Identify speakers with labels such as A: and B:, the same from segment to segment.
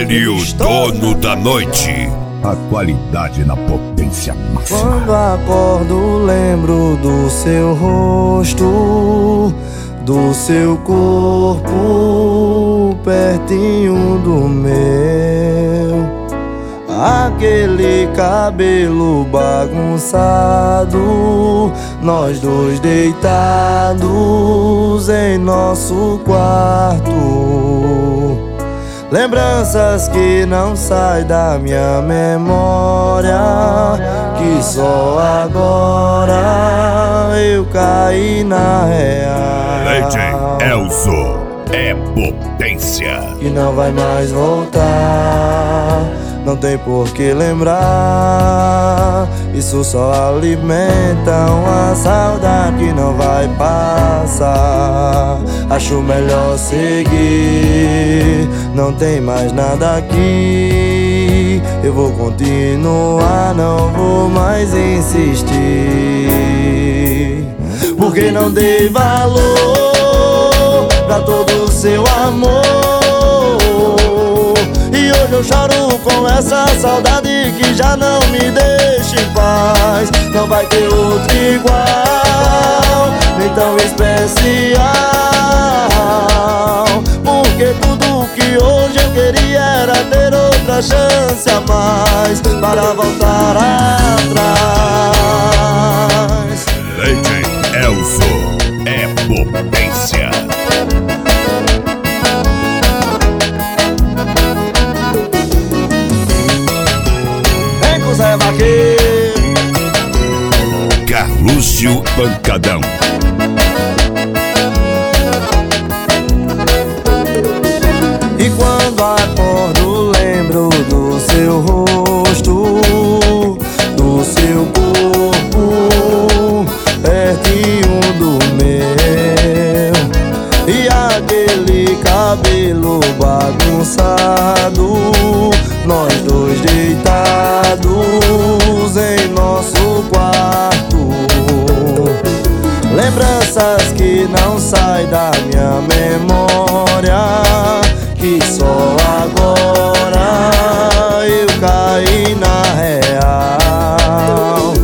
A: Ele, o dono da noite.
B: A qualidade na potência máxima.
C: Quando acordo lembro do seu rosto, do seu corpo pertinho do meu. Aquele cabelo bagunçado, nós dois deitados em nosso quarto. Lembranças que não saem da minha memória, que só agora eu caí na real.
A: Lady Elzo é potência.
C: Que não vai mais voltar, não tem por que lembrar. Isso só alimenta uma saudade que não vai passar. Acho melhor seguir, não tem mais nada aqui. Eu vou continuar, não vou mais insistir. Porque não dei valor pra todo o seu amor. E hoje eu choro com essa saudade que já não me deixa em paz. Não vai ter outro igual, nem tão especial. Porque tudo que hoje eu queria era ter outra chance a mais para voltar atrás.
A: Lady Elzo é potência.
C: Zé Vaqueiro,
A: Carlúcio Pancadão.
C: e quando acordo lembro do seu rosto, do seu corpo pertinho do meu. E aquele cabelo bagunçado, nós dois deitados em nosso quarto. Lembranças que não saem da minha memória, que só agora eu caí na real.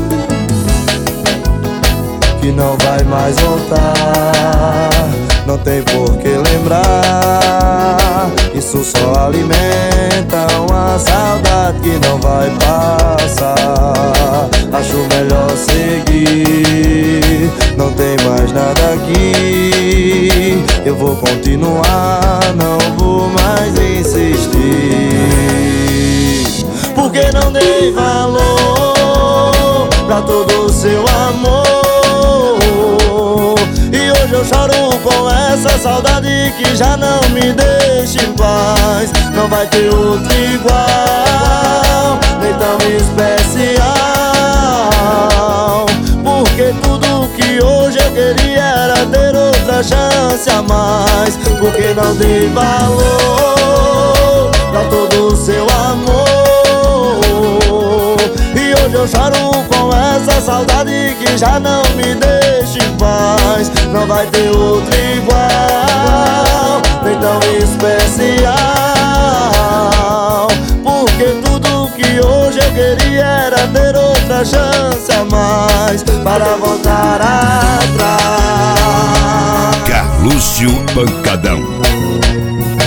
C: Que não vai mais voltar, não tem por que lembrar. Isso só alimenta uma saudade que não vai passar. Acho melhor seguir, não tem mais nada aqui. Eu vou continuar, não vou mais insistir. Porque não dei valor pra todo o seu amor. E hoje eu choro com essa saudade que já não me deixa em paz. Não vai ter outro igual, nem tão especial. Porque tudo que hoje eu queria era ter outra chance a mais. Porque não dei valor pra todo o seu amor. E hoje eu choro com essa saudade que já não me deixa em paz. Não vai ter outro igual, nem tão especial. Porque tudo que hoje eu queria era ter outra chance a mais para voltar atrás.
A: Carlúcio Pancadão.